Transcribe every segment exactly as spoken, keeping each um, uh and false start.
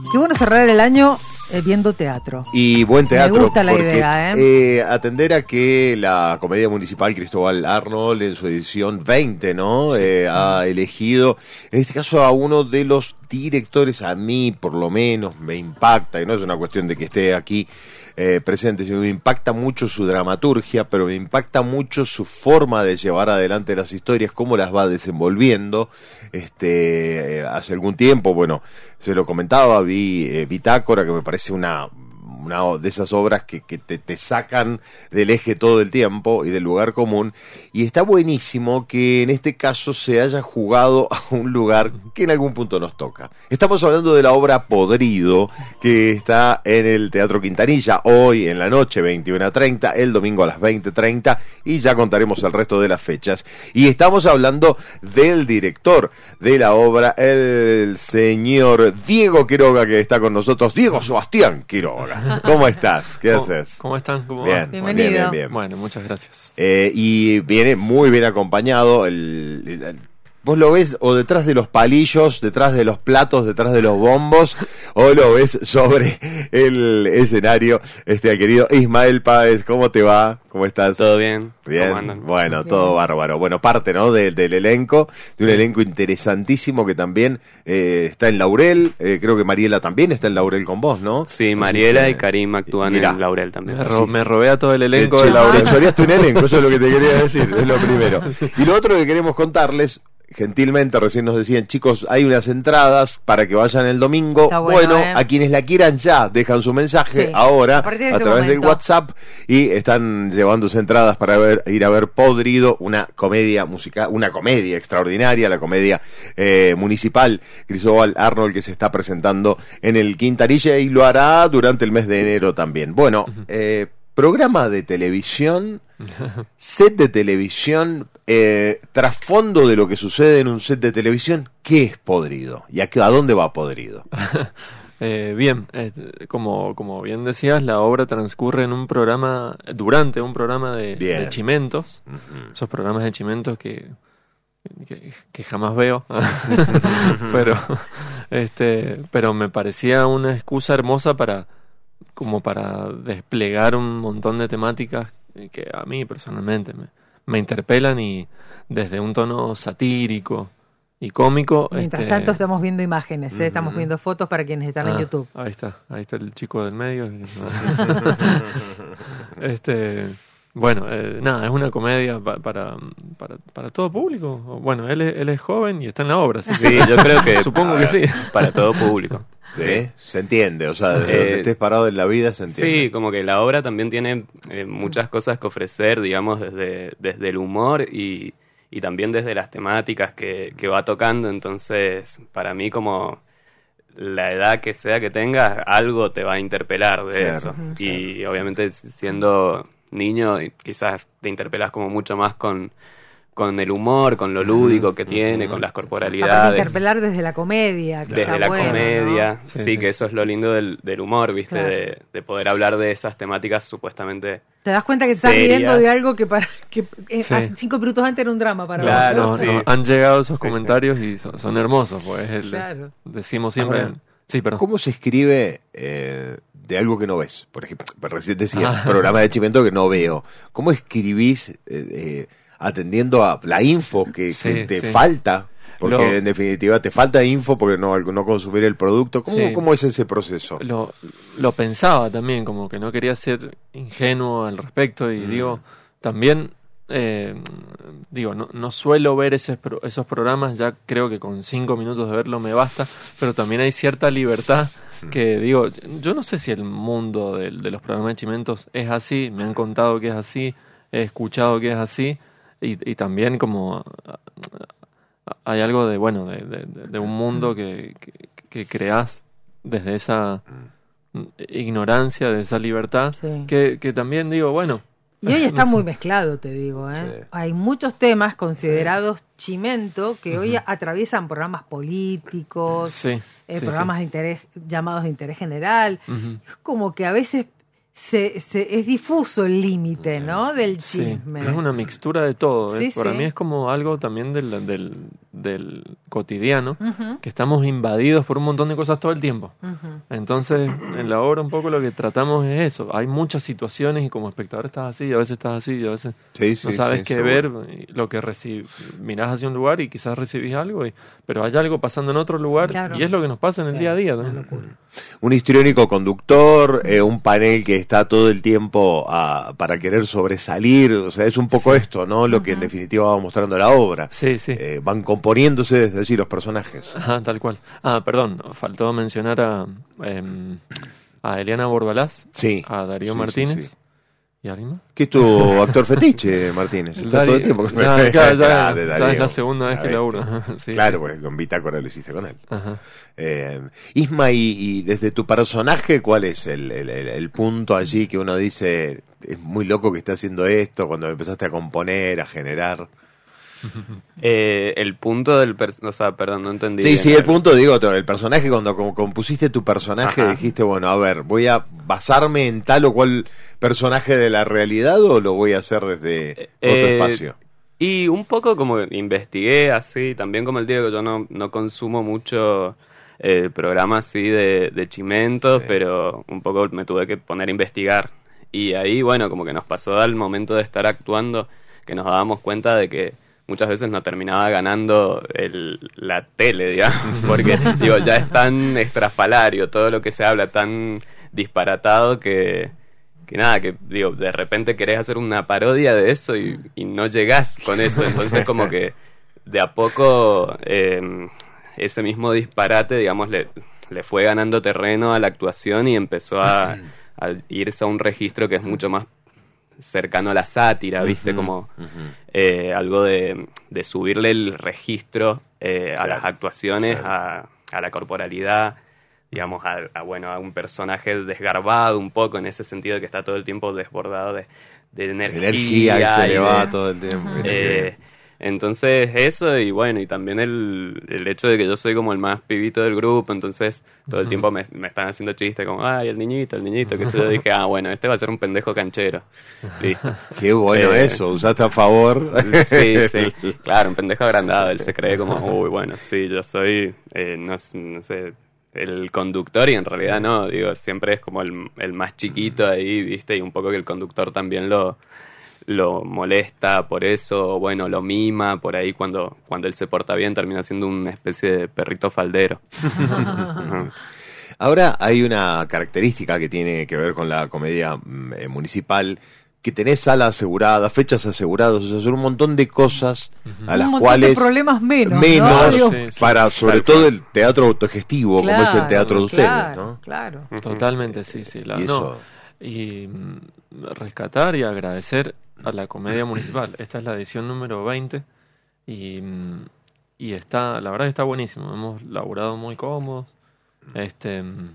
Qué bueno cerrar el año eh, viendo teatro. Y buen teatro. Me gusta la porque, idea, ¿eh? eh, Atender a que la Comedia Municipal Cristóbal Arnold, en su edición veinte, ¿no? Sí. Eh, ha elegido, en este caso, a uno de los directores, a mí por lo menos, me impacta, y no es una cuestión de que esté aquí eh, presente, sino me impacta mucho su dramaturgia, pero me impacta mucho su forma de llevar adelante las historias, cómo las va desenvolviendo. Este, eh, hace algún tiempo, bueno, se lo comentaba, vi eh, Bitácora, que me parece una... una de esas obras que, que te, te sacan del eje todo el tiempo y del lugar común, y está buenísimo que en este caso se haya jugado a un lugar que en algún punto nos toca. Estamos hablando de la obra Podrido, que está en el Teatro Quintanilla hoy en la noche, veintiuna a treinta, el domingo a las veinte treinta, y ya contaremos el resto de las fechas. Y estamos hablando del director de la obra, el señor Diego Quiroga, que está con nosotros. Diego Sebastián Quiroga. ¿Cómo estás? ¿Qué ¿Cómo, haces? ¿Cómo están? ¿Cómo bien, Bienvenido. Bien, bien, bien. Bueno, muchas gracias. Eh, y viene muy bien acompañado. El, el, el, ¿Vos lo ves o detrás de los palillos, detrás de los platos, detrás de los bombos, o lo ves sobre el escenario? Este, al querido Ismael Páez, ¿cómo te va? ¿Cómo estás? Todo bien. Bien, ¿Cómo andan? bueno, Bien. todo bárbaro. Bueno, parte, ¿no? De, del elenco, de un elenco interesantísimo que también eh, está en Laurel. Eh, creo que Mariela también está en Laurel con vos, ¿no? Sí, Mariela que, y Karim actúan mirá, en Laurel también. Me, ro- Sí. me robé a todo el elenco Te de cho- Laurel. te choreaste un elenco, eso es lo que te quería decir, es lo primero. Y lo otro que queremos contarles, gentilmente, recién nos decían, chicos, hay unas entradas para que vayan el domingo. Está bueno, Bueno, ¿eh? a quienes la quieran ya, dejan su mensaje Sí, ahora a partir de a este través del momento. WhatsApp y están llevándose entradas para ver, ir a ver Podrido, una comedia musical, una comedia extraordinaria, la comedia eh, municipal Cristóbal Arnold, que se está presentando en el Quintanilla y lo hará durante el mes de enero también. Bueno, eh, programa de televisión, set de televisión, eh, trasfondo de lo que sucede en un set de televisión. ¿Qué es Podrido? ¿Y a, qué, a dónde va Podrido? Eh, bien, eh, como, como bien decías, la obra transcurre en un programa, durante un programa de, Bien. de chimentos, Ujú. esos programas de chimentos que, que, que jamás veo, pero, este, pero me parecía una excusa hermosa para, como para desplegar un montón de temáticas que a mí personalmente me, me interpelan, y desde un tono satírico y cómico. Mientras este, tanto estamos viendo imágenes, ¿eh? Ujú. Estamos viendo fotos para quienes están en Ah, YouTube. Ahí está, ahí está el chico del medio. este, bueno, eh, nada, es una comedia pa- para, para, para todo público. Bueno, él es, él es joven y está en la obra, así que Sí, yo creo que supongo a que ver. sí. para todo público. ¿Sí? Se entiende, o sea, desde Eh, donde estés parado en la vida se entiende. Sí, como que la obra también tiene eh, muchas cosas que ofrecer, digamos, desde, desde el humor y, y también desde las temáticas que, que va tocando. Entonces, para mí, como la edad que sea que tengas, algo te va a interpelar de Claro, eso. ujú, Y obviamente siendo niño, quizás te interpelas como mucho más con, con el humor, con lo lúdico que tiene, con las Aparte corporalidades. interpelar desde la comedia, que Desde está la bueno, comedia, ¿no? Sí, sí, sí. que eso es lo lindo del, del humor, ¿viste? Claro. De, de poder hablar de esas temáticas supuestamente. Te das cuenta que estás Serias. riendo de algo que para que eh, Sí. hace cinco minutos antes era un drama para Claro, vos, No, ¿no? sí. no, han llegado esos Sí, comentarios y son, son hermosos, pues el- Claro. decimos siempre. Ahora, sí, perdón. ¿Cómo se escribe eh, de algo que no ves? Por ejemplo, recién decía, Ah. programa de chimento que no veo. ¿Cómo escribís eh, eh, atendiendo a la info que, Sí, que te sí. falta? Porque Lo- en definitiva te falta info porque no, no consumir el producto. ¿Cómo, Sí. ¿Cómo es ese proceso? Lo, lo pensaba también, como que no quería ser ingenuo al respecto, y Mm. digo, también, eh, digo, no, no suelo ver ese, pro- esos programas, ya creo que con cinco minutos de verlo me basta, pero también hay cierta libertad que digo, yo no sé si el mundo de, de los programas de chimentos es así, me han contado que es así, he escuchado que es así, y, y también como hay algo de, bueno, de, de, de un mundo que, que, que creás desde esa ignorancia, de esa libertad, Sí. que, que también digo, bueno. Y hoy está no sé. muy mezclado, te digo, ¿eh? Sí. Hay muchos temas considerados chimento que hoy atraviesan programas políticos, Sí, eh, sí, programas sí. de interés llamados de interés general. Ujú. Es como que a veces se, se es difuso el límite, ¿no? Del Sí, chisme. es una mixtura de todo. ¿eh? Sí, Para sí. mí es como algo también del, del, del cotidiano, Ujú. que estamos invadidos por un montón de cosas todo el tiempo. Ujú. Entonces, en la obra un poco lo que tratamos es eso. Hay muchas situaciones y como espectador estás así, y a veces estás así, y a veces Sí, sí, no sabes sí, qué seguro. ver, y lo que recibes. Mirás hacia un lugar y quizás recibís algo, y, pero hay algo pasando en otro lugar, Claro. y es lo que nos pasa en el Sí, día a día. una ¿no? locura. Un histriónico conductor, eh, un panel que está todo el tiempo ah, para querer sobresalir, o sea, es un poco esto, ¿no? Lo que en definitiva va mostrando la obra. Sí, sí. Eh, van componiéndose desde allí los personajes. Ajá, tal cual. Ah, perdón, faltó mencionar a, em, a Eliana Borbalás, Sí. a Darío Sí, sí, Martínez. sí. ¿Y alguien más? ¿Qué es tu actor fetiche, Martínez? Está Dari- todo el tiempo con ya, claro, ya- de ya Darío. es la segunda vez Ah, que ¿viste? laburo. Sí, Claro, sí. pues con Bitácora lo hiciste con él. Ajá. Eh, Isma, y, y desde tu personaje, ¿cuál es el, el, el- el punto allí que uno dice, es muy loco que esté haciendo esto, cuando empezaste a componer, a generar? Eh, el punto del... pers- o sea, perdón, no entendí. Sí, bien. sí, el punto, digo, el personaje, cuando com- compusiste tu personaje, Ajá. dijiste, bueno, a ver, ¿voy a basarme en tal o cual personaje de la realidad o lo voy a hacer desde otro Eh, espacio? Y un poco como investigué así, también como el tío que yo no, no consumo mucho eh, programas así de, de chimentos, Sí. pero un poco me tuve que poner a investigar. Y ahí, bueno, como que nos pasó al momento de estar actuando, que nos dábamos cuenta de que muchas veces no terminaba ganando el, la tele, digamos, porque digo, ya es tan estrafalario todo lo que se habla, tan disparatado que... que nada, que digo, de repente querés hacer una parodia de eso y, y no llegás con eso, entonces como que de a poco eh, ese mismo disparate, digamos, le, le fue ganando terreno a la actuación y empezó a, a irse a un registro que es mucho más cercano a la sátira, ¿viste? Como eh, algo de, de subirle el registro eh, a Claro, las actuaciones, claro. a, a la corporalidad, digamos, a, a, bueno, a un personaje desgarbado un poco en ese sentido de que está todo el tiempo desbordado de, de energía. Energía que se y le de- va todo el tiempo. Mira qué eh, bien. entonces eso, y bueno, y también el, el hecho de que yo soy como el más pibito del grupo, entonces todo el tiempo me, me están haciendo chistes como, ay, el niñito, el niñito, que se yo dije, ah, bueno, este va a ser un pendejo canchero. Listo. Qué bueno Eh, eso, usaste a favor. Sí, sí, claro, un pendejo agrandado, él se cree como, uy, bueno, sí, yo soy, eh, no, no sé, el conductor y en realidad no, digo, siempre es como el, el más chiquito ahí, ¿viste? Y un poco que el conductor también lo, lo molesta por eso, o bueno, lo mima por ahí cuando, cuando él se porta bien, termina siendo una especie de perrito faldero. Ajá. Ahora hay una característica que tiene que ver con la comedia mm, eh, municipal, que tenés sala asegurada, fechas aseguradas, o sea, son un montón de cosas a las Un montón cuales de problemas menos, menos ¿no? Digo, Sí, sí. para sobre Tal todo cual. el teatro autogestivo, como es el teatro de ustedes, claro, ¿no? Claro. Totalmente, sí, sí. La, Y no, eso- y mm, rescatar y agradecer a la Comedia Municipal. Esta es la edición número veinte y, mm, y está, la verdad que está buenísimo. Hemos laburado muy cómodos. Este, mm,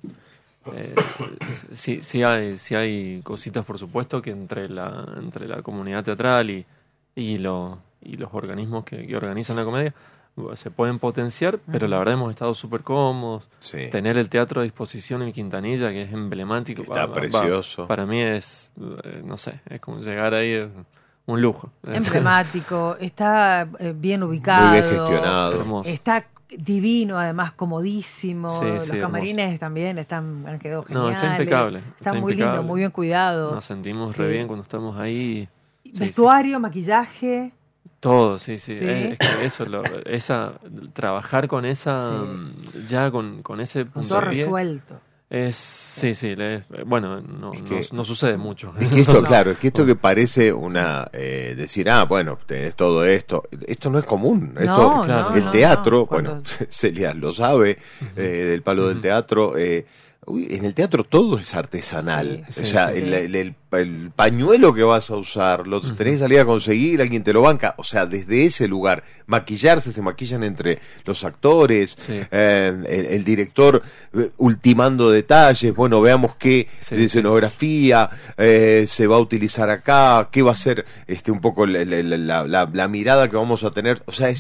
eh, sí, sí hay, sí hay cositas, por supuesto, que entre la, entre la comunidad teatral y, y, lo- y los organismos que, que organizan la comedia bueno, se pueden potenciar, pero la verdad hemos estado súper cómodos. Sí. Tener el teatro a disposición en Quintanilla, que es emblemático. Está va- va- precioso. para mí es, eh, no sé, es como llegar ahí, es un lujo. Emblemático, está eh, bien ubicado. Muy bien gestionado. Hermoso. Está divino, además, comodísimo. Sí, Los sí, camarines también están, han quedado No, geniales. está impecable. Está, está muy impecable. lindo, muy bien cuidado. Nos sentimos Sí. re bien cuando estamos ahí. Sí, Vestuario, maquillaje. Todo, sí, sí. Sí. Es, es que eso, lo, esa, trabajar con esa, Sí. mm, ya con, con ese Con todo puntapié, resuelto. es, sí, sí, le- bueno, no, Es no, que- no sucede mucho. Es que esto, No. claro, es que esto que parece una, eh, decir, ah, bueno, tenés todo esto, esto no es común. Esto, No, Claro. no, el no, teatro, no. bueno, Cuando- Celia lo sabe, eh, del palo del teatro, eh, uy, en el teatro todo es artesanal. Sí, o sí, sea, sí, el, sí. el- el- el pañuelo que vas a usar, lo tenés que salir a conseguir, alguien te lo banca. O sea, desde ese lugar, maquillarse, se maquillan entre los actores, Sí. eh, el, el director eh, ultimando detalles, bueno, veamos qué Sí, de escenografía eh, se va a utilizar acá, qué va a ser este un poco la, la- la- la- la mirada que vamos a tener. O sea, es Sí.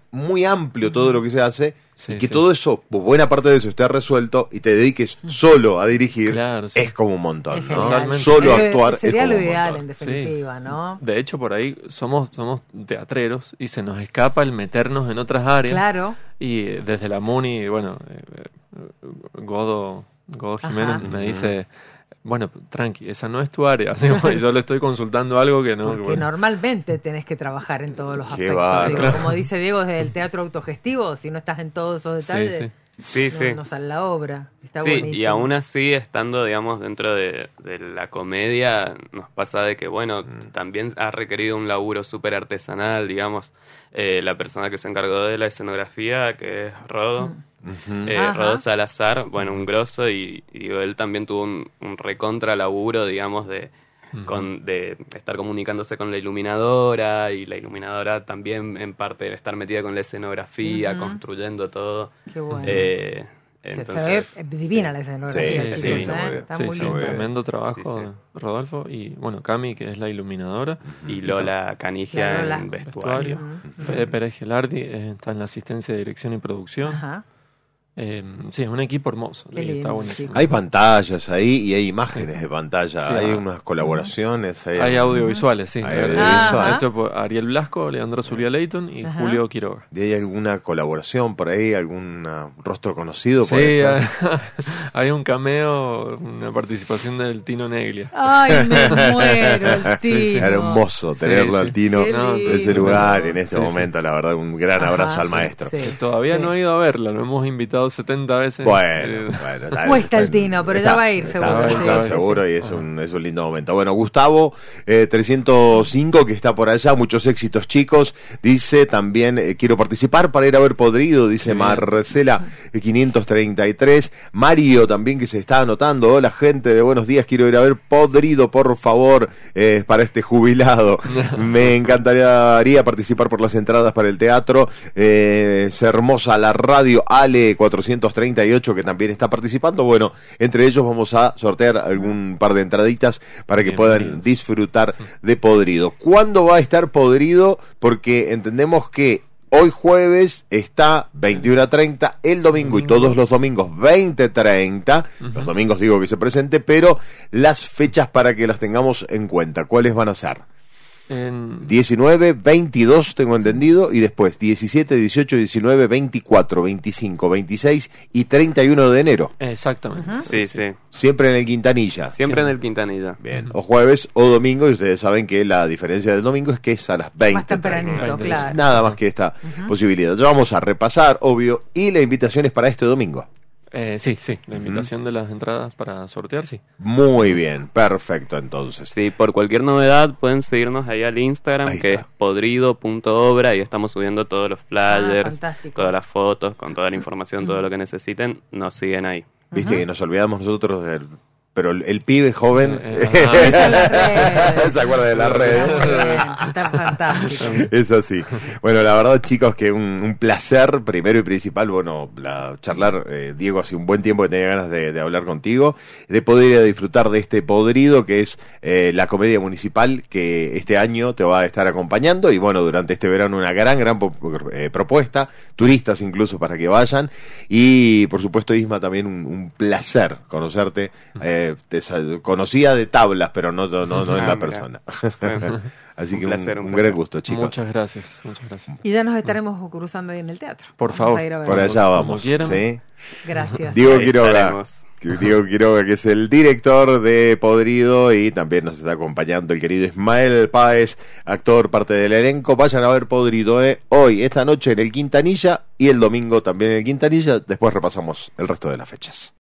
muy amplio todo lo que se hace, Sí, y que sí. todo eso, pues, buena parte de eso esté resuelto y te dediques solo a dirigir, Claro, sí. es como un montón, Es ¿no? genial. Totalmente. Solo Eh, actuar sería es como lo un ideal, montón. en definitiva, Sí. ¿no? De hecho, por ahí somos, somos teatreros y se nos escapa el meternos en otras áreas. Claro. Y eh, desde la MUNI, bueno, eh, eh, Godo, Godo Jiménez Ajá. me dice, bueno, tranqui, esa no es tu área. Así como yo le estoy consultando algo que no... Porque bueno. normalmente tenés que trabajar en todos los Qué aspectos. bárbaro. Digo, como dice Diego, desde el teatro autogestivo, si no estás en todos esos Sí, detalles, sí. Sí, no, sí. no sale la obra. Está Sí, buenísimo. y aún así, estando, digamos, dentro de, de la comedia, nos pasa de que, bueno, también ha requerido un laburo súper artesanal, digamos. Eh, la persona que se encargó de la escenografía, que es Rodo, Ujú. eh, Ajá. Rodo Salazar, bueno, un grosso, y, y digo, él también tuvo un, un recontra laburo, digamos, de, con, de estar comunicándose con la iluminadora, y la iluminadora también, en parte, estar metida con la escenografía, Ujú. construyendo todo. Qué bueno. Eh, Se- entonces, se ve divina la escenografía, Sí, chicos, sí, ¿eh? está muy bien. Está Sí, muy sí, lindo. muy bien. tremendo trabajo, Sí, de Rodolfo. Y bueno, Cami, que es la iluminadora. y Lola Canigia La Lola. en vestuario. Vestuario. Fede Pérez Gelardi eh, está en la asistencia de dirección y producción. Ajá. Eh, sí, es un equipo hermoso. Qué y está lindo, buenísimo. chicos. Hay pantallas ahí y hay imágenes de pantalla, Sí, hay ah. unas colaboraciones. Hay, Hay audiovisuales, sí. Hay Eh, audiovisuales. Hecho por Ariel Blasco, Leandro Zulia Leighton y Ajá. Julio Quiroga. ¿Y hay alguna colaboración por ahí? ¿Algún ah, rostro conocido? Sí, puede hay, ser? hay un cameo, una participación del Tino Neglia. Ay, me muero, el Sí, sí. Tino. Hermoso Sí, tenerlo sí. al Tino Qué No, en ese lindo. lugar, en este Sí, sí. momento. La verdad, un gran Ajá, abrazo al sí, maestro. sí. Que todavía Sí. no he ido a verla, lo hemos invitado setenta veces. Bueno, Eh, bueno, está- Cuesta el está- Tino, pero ya va a ir, está- seguro, está- sí, está sí, seguro sí. y es un, es un lindo momento. Bueno, Gustavo eh, trescientos cinco, que está por allá, muchos éxitos, chicos. Dice también, eh, quiero participar para ir a ver Podrido, dice Qué bien. Marcela eh, quinientos treinta y tres. Mario también, que se está anotando. Hola, gente de Buenos Días, quiero ir a ver Podrido, por favor, eh, para este jubilado. Me encantaría participar por las entradas para el teatro. Eh, es hermosa la radio. Ale cuatrocientos treinta y ocho, que también está participando. Bueno, entre ellos vamos a sortear algún par de entraditas para que puedan Bienvenidos. disfrutar de Podrido. ¿Cuándo va a estar Podrido? Porque entendemos que hoy jueves está veintiuno a treinta, el domingo y todos los domingos veinte a treinta. Los domingos digo que se presente, pero las fechas para que las tengamos en cuenta, ¿cuáles van a ser? en- diecinueve, veintidós tengo entendido, y después diecisiete, dieciocho, diecinueve, veinticuatro, veinticinco, veintiséis y treinta y uno de enero. Exactamente. Sí, sí. Siempre en el Quintanilla. Siempre en el Quintanilla. Bien, o jueves o domingo, y ustedes saben que la diferencia del domingo es que es a las veinte. Más tempranito, treinta. claro. Nada más que esta posibilidad. Ya vamos a repasar, obvio, y la invitación es para este domingo. Eh, sí, sí, la invitación de las entradas para sortear, sí. Muy bien, perfecto entonces. Sí, por cualquier novedad pueden seguirnos ahí al Instagram, Ahí que está. es podrido punto obra, y estamos subiendo todos los flyers, Ah, fantástico. todas las fotos, con toda la información, todo lo que necesiten, nos siguen ahí. Viste que nos olvidamos nosotros del... Pero el, el pibe joven Eh, eh, ajá. Esa es la red. se acuerda de las redes. Está bien, está fantástico. Es así. Bueno, la verdad, chicos, que un, un placer, primero y principal, bueno, la, charlar, eh, Diego, hace un buen tiempo que tenía ganas de, de hablar contigo, de poder ir a disfrutar de este Podrido, que es eh, la comedia municipal que este año te va a estar acompañando, y bueno, durante este verano una gran, gran po- eh, propuesta, turistas incluso para que vayan, y por supuesto, Isma, también un, un placer conocerte. eh, te sal- conocía de tablas, pero no, no, no, no en Ah, la mira. persona. Así Un que placer, un, un un placer. gran gusto, chicos. Muchas gracias, muchas gracias. Y ya nos estaremos cruzando ahí en el teatro. Por Vamos favor. a ir a ver. Por allá Como vamos. quieran. ¿sí? Gracias. Diego Ahí Quiroga, estaremos. que- Diego Quiroga, que es el director de Podrido, y también nos está acompañando el querido Ismael Páez, actor, parte del elenco. Vayan a ver Podrido, ¿eh? Hoy, esta noche en el Quintanilla, y el domingo también en el Quintanilla. Después repasamos el resto de las fechas.